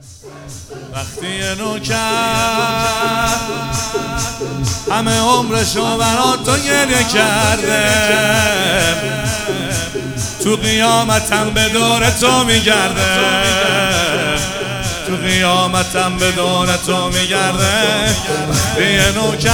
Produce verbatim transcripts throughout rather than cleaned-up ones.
وقتی نوکر همه عمرشو برا تو گریه کرده، تو قیامتم به دور تو میگرده، تو قیامتم به دور تو میگرده. وقتی نوکر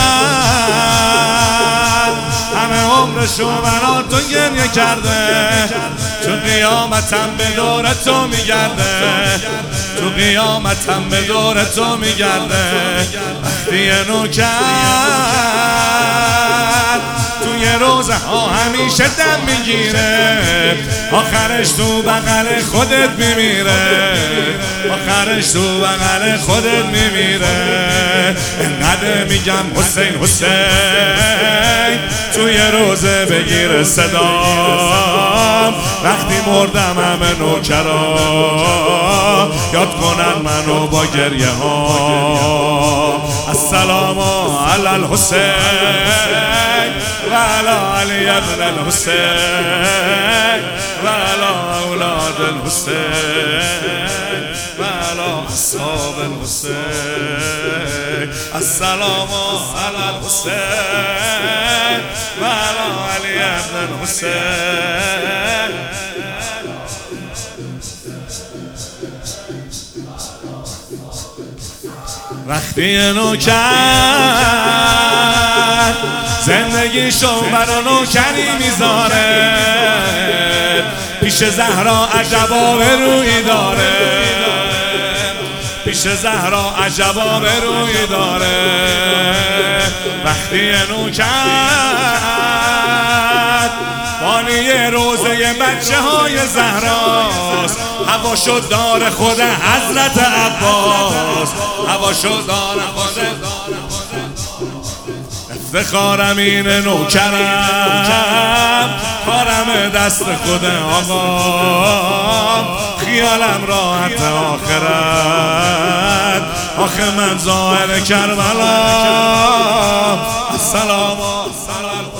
همه عمرشو برا تو گریه کرده، تو قیامتم به دور تو میگرده، تو قیامتم به دور تو میگرده. وقتی نوکر توی روزه ها همیشه دم میگیره، آخرش تو بغل خودت میمیره، آخرش تو بغل خودت میمیره. انقدر میگم حسین حسین توی روزه بگیره صدام، وقتی مردم همه نوکرا یاد کنن منو با گریه ها. السلام علی الحسین و علی علی ابن الحسین و علی اولاد الحسین و علی اصحاب الحسین. السلام علی الحسین و علی علی ابن الحسین. وقتی نوکر زندگیشو برا نوکری میذاره، پیش زهرا عجبا به روی داره، پیش زهرا عجبا به روی داره. وقتی نوکر بانی روزه بچه های زهراست، هوا شد دار خود حضرت عباس، هوا شد دار خود. افتخارم این نوکرم، کارم دست خود آقا، خیالم راحت آخرت، آخه من ظاهر کربلا. السلام